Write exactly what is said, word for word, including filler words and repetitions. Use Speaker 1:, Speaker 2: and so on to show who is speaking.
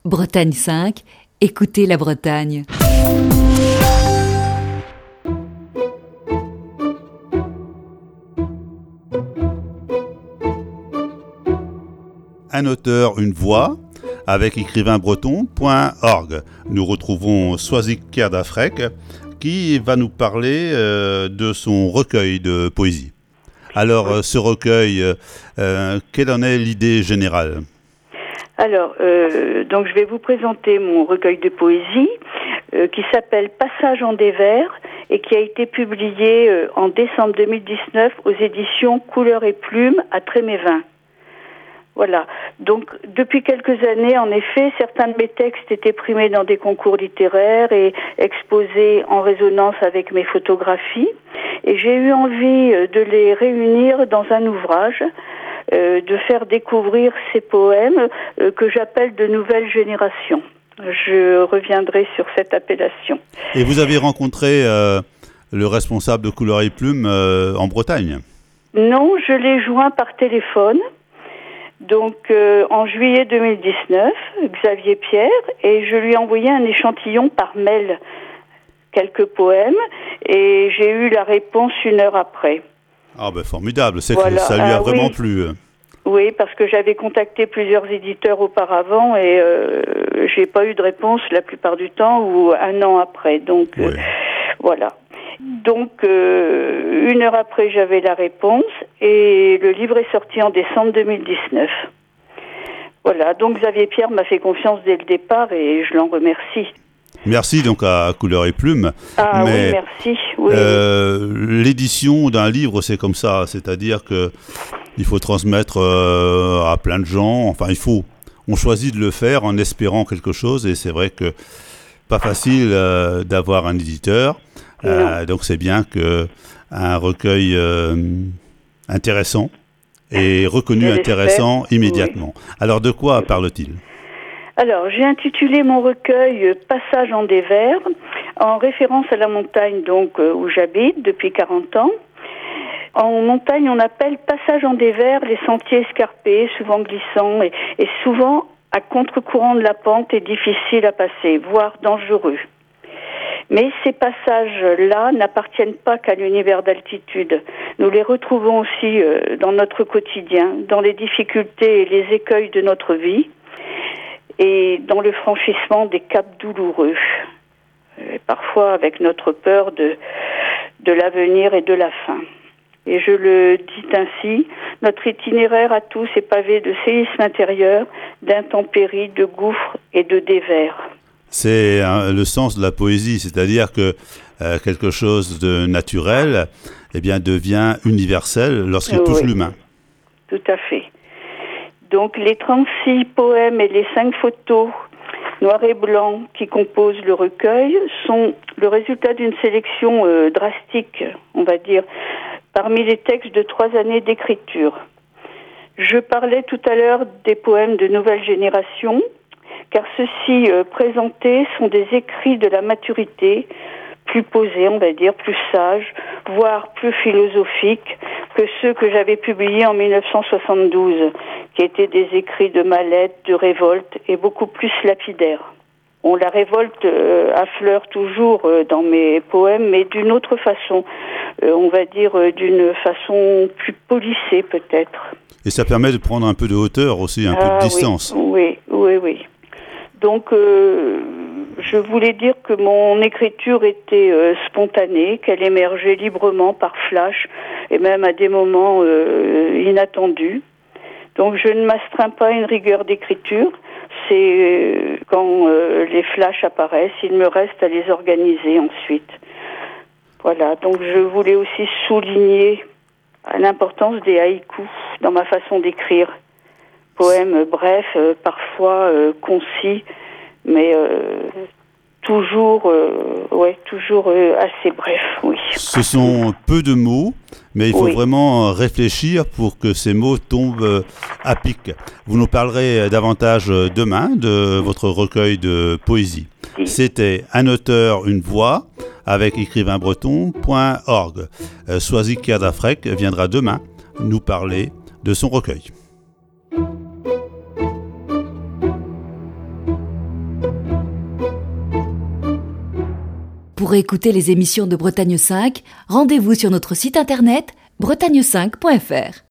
Speaker 1: Bretagne cinq, écoutez la Bretagne.
Speaker 2: Un auteur, une voix, avec écrivain breton point org. Nous retrouvons Soisic Kerdafrek qui va nous parler euh, de son recueil de poésie. Alors, euh, ce recueil, euh, quelle en est l'idée générale ?
Speaker 3: Alors, euh, donc je vais vous présenter mon recueil de poésie euh, qui s'appelle Passage en des vers et qui a été publié euh, en décembre deux mille dix-neuf aux éditions Couleurs et Plumes à Trémévin. Voilà. Donc, depuis quelques années, en effet, certains de mes textes étaient primés dans des concours littéraires et exposés en résonance avec mes photographies. Et j'ai eu envie de les réunir dans un ouvrage, euh, de faire découvrir ces poèmes euh, que j'appelle de nouvelle génération. Je reviendrai sur cette appellation.
Speaker 2: Et vous avez rencontré euh, le responsable de Couleurs et Plumes euh, en Bretagne ?
Speaker 3: Non, je l'ai joint par téléphone. Donc, euh, en juillet deux mille dix-neuf, Xavier Pierre, et je lui ai envoyé un échantillon par mail, quelques poèmes, et j'ai eu la réponse une heure après.
Speaker 2: Ah ben formidable, c'est
Speaker 3: voilà.
Speaker 2: que ça lui a
Speaker 3: ah,
Speaker 2: vraiment
Speaker 3: oui.
Speaker 2: plu.
Speaker 3: Oui, parce que j'avais contacté plusieurs éditeurs auparavant et euh, j'ai pas eu de réponse la plupart du temps ou un an après. Donc,
Speaker 2: oui.
Speaker 3: euh, voilà. Donc, euh, une heure après, j'avais la réponse et le livre est sorti en décembre deux mille dix-neuf. Voilà, donc Xavier Pierre m'a fait confiance dès le départ et je l'en remercie.
Speaker 2: Merci donc à Couleurs et Plumes.
Speaker 3: Ah
Speaker 2: Mais,
Speaker 3: oui, merci. Oui,
Speaker 2: euh, oui. L'édition d'un livre, c'est comme ça, c'est-à-dire que il faut transmettre euh, à plein de gens. Enfin, il faut, on choisit de le faire en espérant quelque chose et c'est vrai que pas facile euh, d'avoir un éditeur. Euh, donc c'est bien qu'un recueil euh, intéressant et reconnu intéressant immédiatement. Oui. Alors de quoi parle-t-il ?
Speaker 3: Alors j'ai intitulé mon recueil « Passage en des vers » en référence à la montagne donc où j'habite depuis quarante ans. En montagne on appelle passage en des vers les sentiers escarpés, souvent glissants et, et souvent à contre-courant de la pente et difficiles à passer, voire dangereux. Mais ces passages-là n'appartiennent pas qu'à l'univers d'altitude. Nous les retrouvons aussi euh, dans notre quotidien, dans les difficultés et les écueils de notre vie, et dans le franchissement des caps douloureux. Et parfois avec notre peur de, de l'avenir et de la fin. Et je le dis ainsi, notre itinéraire à tous est pavé de séismes intérieurs, d'intempéries, de gouffres et de dévers.
Speaker 2: C'est hein, le sens de la poésie, c'est-à-dire que euh, quelque chose de naturel eh bien, devient universel lorsqu'il oui. touche l'humain.
Speaker 3: Tout à fait. Donc les trente-six poèmes et les cinq photos noir et blanc qui composent le recueil sont le résultat d'une sélection euh, drastique, on va dire, parmi les textes de trois années d'écriture. Je parlais tout à l'heure des poèmes de nouvelle génération, car ceux-ci euh, présentés sont des écrits de la maturité, plus posés, on va dire, plus sages, voire plus philosophiques que ceux que j'avais publiés en dix-neuf cent soixante-douze, qui étaient des écrits de mallette, de révolte et beaucoup plus lapidaires. On la révolte euh, affleure toujours euh, dans mes poèmes, mais d'une autre façon, euh, on va dire euh, d'une façon plus polissée peut-être.
Speaker 2: Et ça permet de prendre un peu de hauteur aussi, un
Speaker 3: ah,
Speaker 2: peu de distance.
Speaker 3: Oui, oui, oui. oui. Donc, euh, je voulais dire que mon écriture était euh, spontanée, qu'elle émergeait librement par flash et même à des moments euh, inattendus. Donc, je ne m'astreins pas à une rigueur d'écriture. C'est euh, quand euh, les flashs apparaissent, il me reste à les organiser ensuite. Voilà, donc je voulais aussi souligner l'importance des haïkus dans ma façon d'écrire. Poèmes brefs, euh, parfois euh, concis, mais euh, toujours, euh, ouais, toujours euh, assez brefs, oui.
Speaker 2: Ce sont peu de mots, mais il faut oui. vraiment réfléchir pour que ces mots tombent à pic. Vous nous parlerez davantage demain de votre recueil de poésie. Oui. C'était Un auteur, une voix avec écrivain breton point org. Euh, Soisic Kerdafrek viendra demain nous parler de son recueil.
Speaker 1: Pour écouter les émissions de Bretagne cinq, rendez-vous sur notre site internet bretagne cinq point f r.